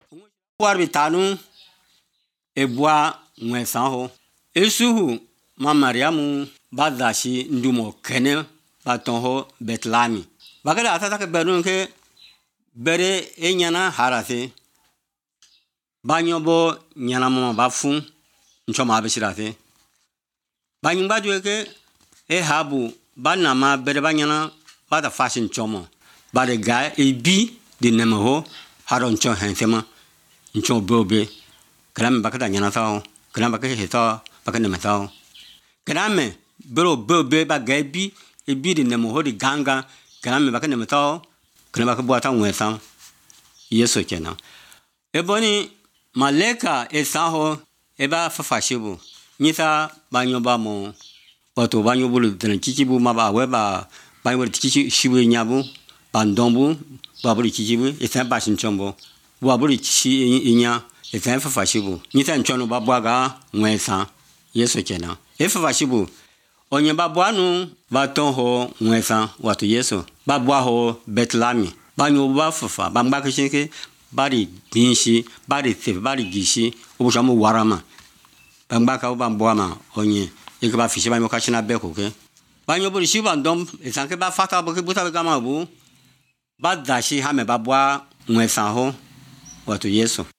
War bitanu ebua nwesanho esuhu ma Mariamu badashi ndumo kene batonho Betlami bagala atata ke berun ke bere enyana harase banyobo nyana mama bafun nchoma abishirase banyimba jueke habu banama bere banyana bada fashion chomo bade ga ebi de nemoho haron chon hensema nchon bobe kram bakada nyana sao kram bakhe heta bakane metao krame bro bobe ba ga ebi de nemoho de ganga krame bakane metao kram bakhe boata nwesa yeso kenan eboni maleka esaho eba fafashibu nyisa banyoba mo wato banyobulu den chichibu maba weba banyobulu chichi shibu nyabu bandombu babulu chichibu esa bashin chombo babulu chichi inya esa fafashibu nyisa nchono babwaga nwesa yeso kenan fafashibu onye babwanu batonho nwesa wato yeso babwaho Betlami banyoba fafa bangbakishike bari binshi bari te bari gishi obushamu warama bangbaka ubambwama onye ikaba fishi banyo kachina beko ke banyo buri shi bandom esanke ba fata boke buta kama bu badashi hame babwa nwesanho wato yeso